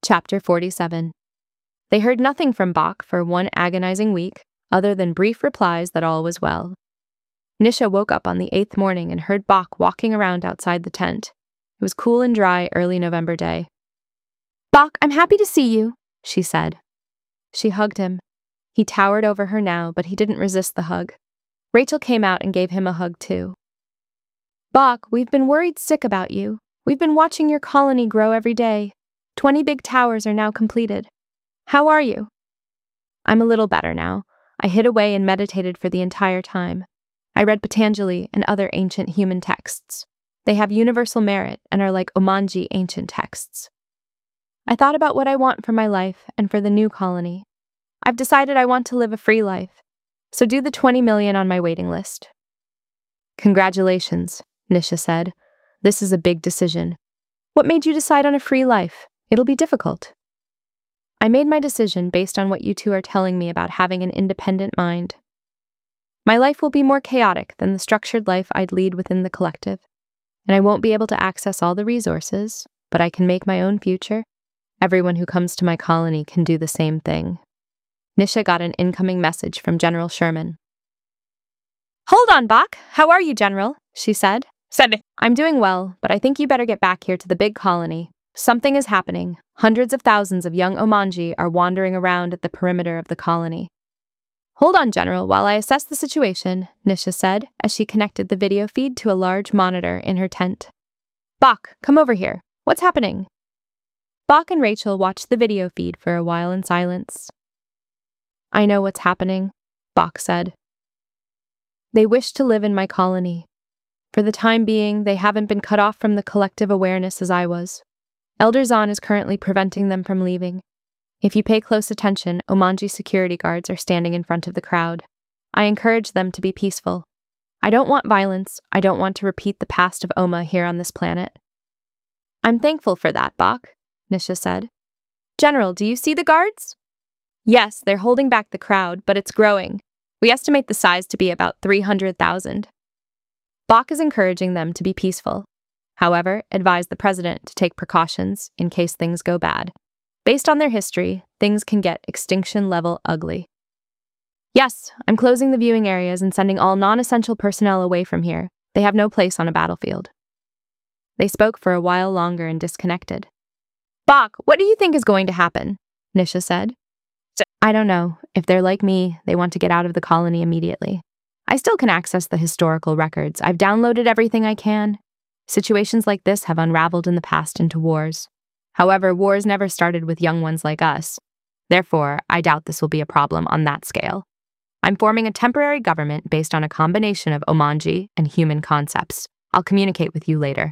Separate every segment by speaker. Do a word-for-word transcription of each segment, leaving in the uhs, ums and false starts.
Speaker 1: Chapter forty-seven. They heard nothing from Bach for one agonizing week, other than brief replies that all was well. Nisha woke up on the eighth morning and heard Bach walking around outside the tent. It was cool and dry early November day. "Bach, I'm happy to see you," she said. She hugged him. He towered over her now, but he didn't resist the hug. Rachel came out and gave him a hug too. "Bach, we've been worried sick about you. We've been watching your colony grow every day. Twenty big towers are now completed. How are you?" "I'm a little better now. I hid away and meditated for the entire time. I read Patanjali and other ancient human texts. They have universal merit and are like Omanji ancient texts. I thought about what I want for my life and for the new colony. I've decided I want to live a free life, so do the twenty million on my waiting list." "Congratulations," Nisha said. "This is a big decision. What made you decide on a free life? It'll be difficult." "I made my decision based on what you two are telling me about having an independent mind. My life will be more chaotic than the structured life I'd lead within the collective, and I won't be able to access all the resources, but I can make my own future. Everyone who comes to my colony can do the same thing." Nisha got an incoming message from General Sherman. "Hold on, Bach. How are you, General?" she said.
Speaker 2: Said,
Speaker 1: "I'm doing well, but I think you better get back here to the big colony. Something is happening. Hundreds of thousands of young Omanji are wandering around at the perimeter of the colony." "Hold on, General, while I assess the situation," Nisha said, as she connected the video feed to a large monitor in her tent. "Bach, come over here. What's happening?" Bach and Rachel watched the video feed for a while in silence. "I know what's happening," Bach said. "They wish to live in my colony. For the time being, they haven't been cut off from the collective awareness as I was. Elder Zahn is currently preventing them from leaving. If you pay close attention, Omanji security guards are standing in front of the crowd. I encourage them to be peaceful. I don't want violence. I don't want to repeat the past of Oma here on this planet." "I'm thankful for that, Bach," Nisha said. "General, do you see the guards?" "Yes, they're holding back the crowd, but it's growing. We estimate the size to be about three hundred thousand. Bach is encouraging them to be peaceful. However, advise the president to take precautions in case things go bad. Based on their history, things can get extinction-level ugly." "Yes, I'm closing the viewing areas and sending all non-essential personnel away from here. They have no place on a battlefield." They spoke for a while longer and disconnected. "Bach, what do you think is going to happen?" Nisha said. "I don't know. If they're like me, they want to get out of the colony immediately. I still can access the historical records. I've downloaded everything I can. Situations like this have unraveled in the past into wars. However, wars never started with young ones like us. Therefore, I doubt this will be a problem on that scale. I'm forming a temporary government based on a combination of Omanji and human concepts. I'll communicate with you later."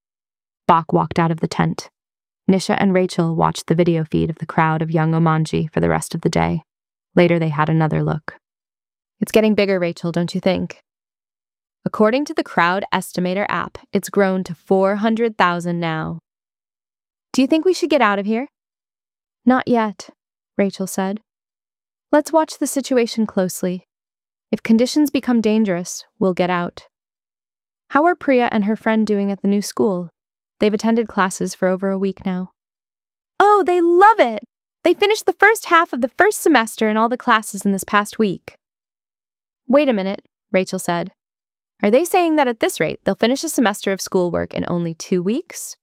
Speaker 1: Bach walked out of the tent. Nisha and Rachel watched the video feed of the crowd of young Omanji for the rest of the day. Later, they had another look. "It's getting bigger, Rachel, don't you think?" According to the Crowd Estimator app, it's grown to four hundred thousand now. "Do you think we should get out of here?" "Not yet," Rachel said. "Let's watch the situation closely. If conditions become dangerous, we'll get out." "How are Priya and her friend doing at the new school? They've attended classes for over a week now." "Oh, they love it! They finished the first half of the first semester in all the classes in this past week." "Wait a minute," Rachel said. "Are they saying that at this rate, they'll finish a semester of schoolwork in only two weeks?"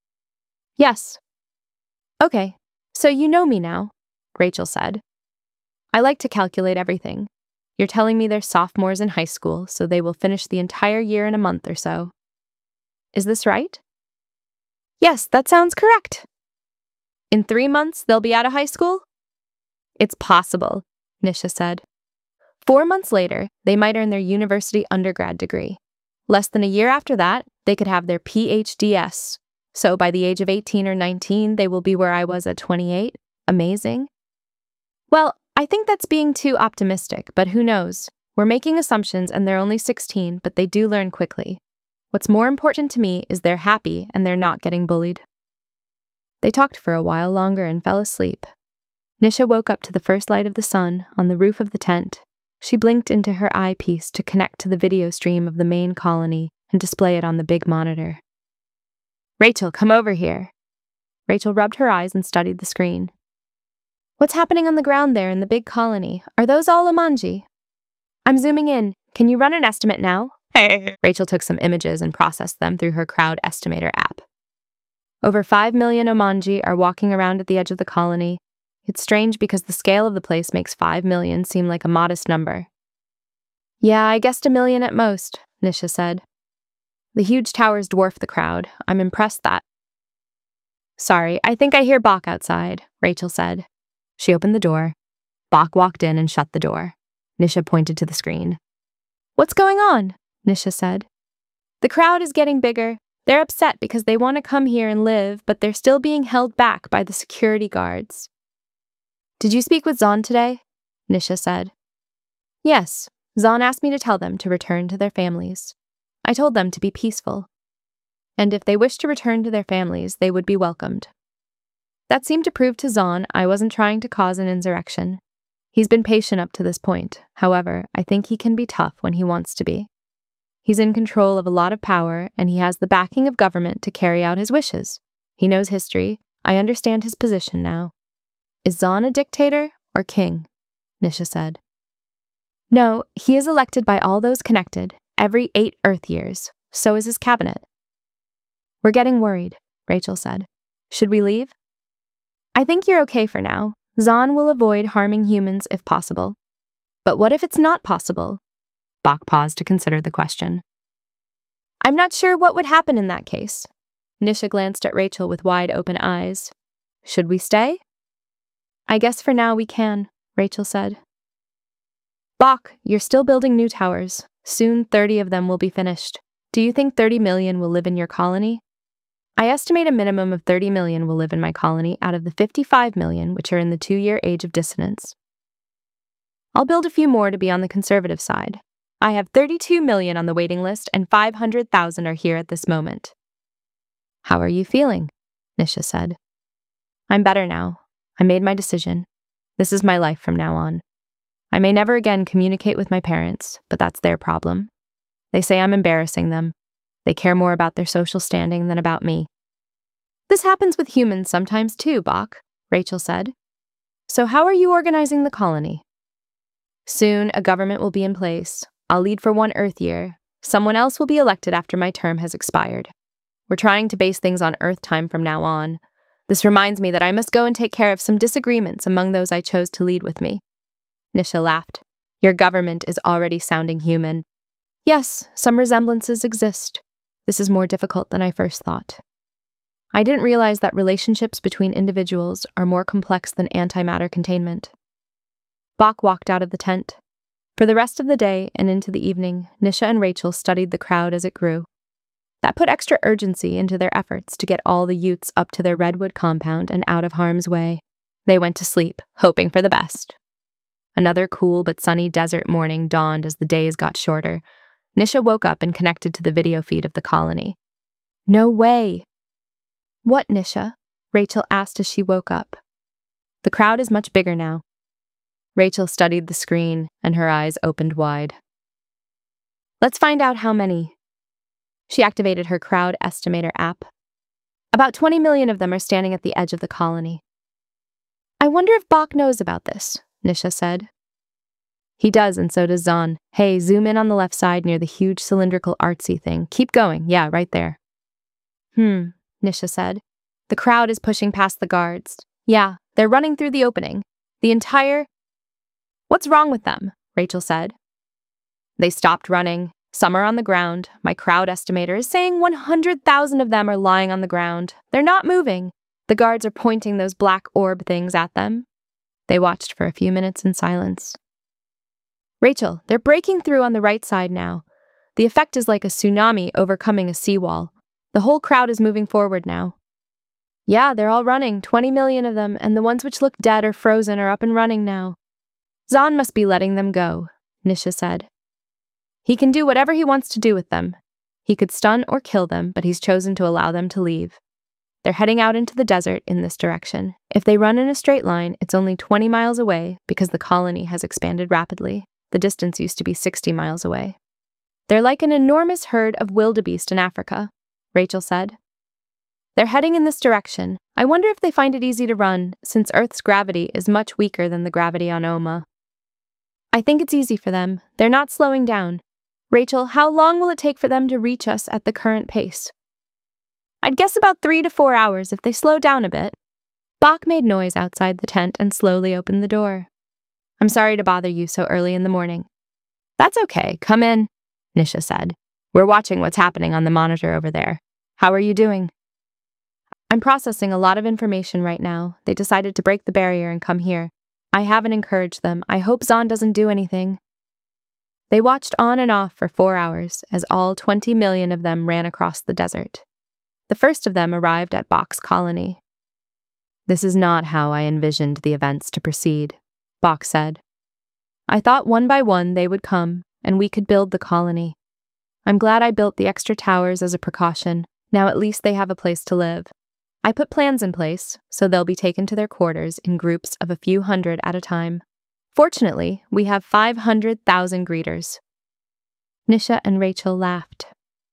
Speaker 1: "Yes." "Okay, so you know me now," Rachel said. "I like to calculate everything. You're telling me they're sophomores in high school, so they will finish the entire year in a month or so. Is this right?" "Yes, that sounds correct." "In three months, they'll be out of high school?" "It's possible," Nisha said. Four months later, they might earn their university undergrad degree. Less than a year after that, they could have their P H D S. So by the age of eighteen or nineteen, they will be where I was at twenty-eight. Amazing. Well, I think that's being too optimistic, but who knows? We're making assumptions and they're only sixteen, but they do learn quickly. What's more important to me is they're happy and they're not getting bullied. They talked for a while longer and fell asleep. Nisha woke up to the first light of the sun on the roof of the tent. She blinked into her eyepiece to connect to the video stream of the main colony and display it on the big monitor. "Rachel, come over here." Rachel rubbed her eyes and studied the screen. What's happening on the ground there in the big colony? Are those all Omanji? I'm zooming in. Can you run an estimate now? Rachel took some images and processed them through her crowd estimator app. Over five million Omanji are walking around at the edge of the colony. It's strange because the scale of the place makes five million seem like a modest number. Yeah, I guessed a million at most, Nisha said. The huge towers dwarf the crowd. I'm impressed that. Sorry, I think I hear Bach outside, Rachel said. She opened the door. Bach walked in and shut the door. Nisha pointed to the screen. What's going on? Nisha said. The crowd is getting bigger. They're upset because they want to come here and live, but they're still being held back by the security guards. Did you speak with Zahn today? Nisha said. Yes, Zahn asked me to tell them to return to their families. I told them to be peaceful. And if they wished to return to their families, they would be welcomed. That seemed to prove to Zahn I wasn't trying to cause an insurrection. He's been patient up to this point. However, I think he can be tough when he wants to be. He's in control of a lot of power, and he has the backing of government to carry out his wishes. He knows history. I understand his position now. Is Zahn a dictator or king? Nisha said. No, he is elected by all those connected, every eight Earth years. So is his cabinet. We're getting worried, Rachel said. Should we leave? I think you're okay for now. Zahn will avoid harming humans if possible. But what if it's not possible? Bach paused to consider the question. I'm not sure what would happen in that case. Nisha glanced at Rachel with wide-open eyes. Should we stay? I guess for now we can, Rachel said. Bach, you're still building new towers. Soon thirty of them will be finished. Do you think thirty million will live in your colony? I estimate a minimum of thirty million will live in my colony out of the fifty-five million which are in the two-year age of dissonance. I'll build a few more to be on the conservative side. I have thirty-two million on the waiting list and five hundred thousand are here at this moment. How are you feeling? Nisha said. I'm better now. I made my decision. This is my life from now on. I may never again communicate with my parents, but that's their problem. They say I'm embarrassing them. They care more about their social standing than about me. This happens with humans sometimes too, Bach, Rachel said. So how are you organizing the colony? Soon a government will be in place. I'll lead for one Earth year. Someone else will be elected after my term has expired. We're trying to base things on Earth time from now on. This reminds me that I must go and take care of some disagreements among those I chose to lead with me. Nisha laughed. Your government is already sounding human. Yes, some resemblances exist. This is more difficult than I first thought. I didn't realize that relationships between individuals are more complex than antimatter containment. Bach walked out of the tent. For the rest of the day and into the evening, Nisha and Rachel studied the crowd as it grew. That put extra urgency into their efforts to get all the youths up to their redwood compound and out of harm's way. They went to sleep, hoping for the best. Another cool but sunny desert morning dawned as the days got shorter. Nisha woke up and connected to the video feed of the colony. No way! What, Nisha? Rachel asked as she woke up. The crowd is much bigger now. Rachel studied the screen, and her eyes opened wide. Let's find out how many. She activated her crowd estimator app. About twenty million of them are standing at the edge of the colony. I wonder if Bach knows about this, Nisha said. He does, and so does Zahn. Hey, zoom in on the left side near the huge cylindrical artsy thing. Keep going. Yeah, right there. Hmm, Nisha said. The crowd is pushing past the guards. Yeah, they're running through the opening. The entire... What's wrong with them? Rachel said. They stopped running. Some are on the ground. My crowd estimator is saying one hundred thousand of them are lying on the ground. They're not moving. The guards are pointing those black orb things at them. They watched for a few minutes in silence. Rachel, they're breaking through on the right side now. The effect is like a tsunami overcoming a seawall. The whole crowd is moving forward now. Yeah, they're all running, twenty million of them, and the ones which look dead or frozen are up and running now. Zahn must be letting them go, Nisha said. He can do whatever he wants to do with them. He could stun or kill them, but he's chosen to allow them to leave. They're heading out into the desert in this direction. If they run in a straight line, it's only twenty miles away because the colony has expanded rapidly. The distance used to be sixty miles away. They're like an enormous herd of wildebeest in Africa, Rachel said. They're heading in this direction. I wonder if they find it easy to run, since Earth's gravity is much weaker than the gravity on Oma. I think it's easy for them. They're not slowing down. Rachel, how long will it take for them to reach us at the current pace? I'd guess about three to four hours if they slow down a bit. Bach made noise outside the tent and slowly opened the door. I'm sorry to bother you so early in the morning. That's okay, come in, Nisha said. We're watching what's happening on the monitor over there. How are you doing? I'm processing a lot of information right now. They decided to break the barrier and come here. I haven't encouraged them. I hope Zahn doesn't do anything. They watched on and off for four hours as all twenty million of them ran across the desert. The first of them arrived at Bach's colony. This is not how I envisioned the events to proceed, Bach said. I thought one by one they would come, and we could build the colony. I'm glad I built the extra towers as a precaution. Now at least they have a place to live. I put plans in place, so they'll be taken to their quarters in groups of a few hundred at a time. Fortunately, we have five hundred thousand greeters. Nisha and Rachel laughed.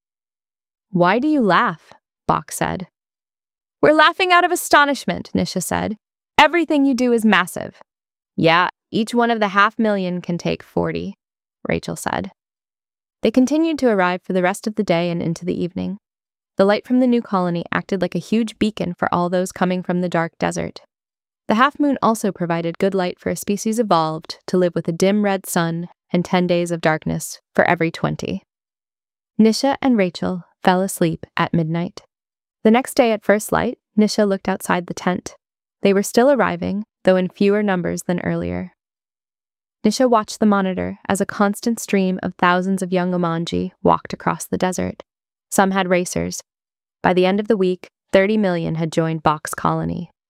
Speaker 1: Why do you laugh? Bach said. We're laughing out of astonishment, Nisha said. Everything you do is massive. Yeah, each one of the half million can take forty, Rachel said. They continued to arrive for the rest of the day and into the evening. The light from the new colony acted like a huge beacon for all those coming from the dark desert. The half-moon also provided good light for a species evolved to live with a dim red sun and ten days of darkness for every twenty. Nisha and Rachel fell asleep at midnight. The next day at first light, Nisha looked outside the tent. They were still arriving, though in fewer numbers than earlier. Nisha watched the monitor as a constant stream of thousands of young Omanji walked across the desert. Some had racers. By the end of the week, thirty million had joined Bach's colony.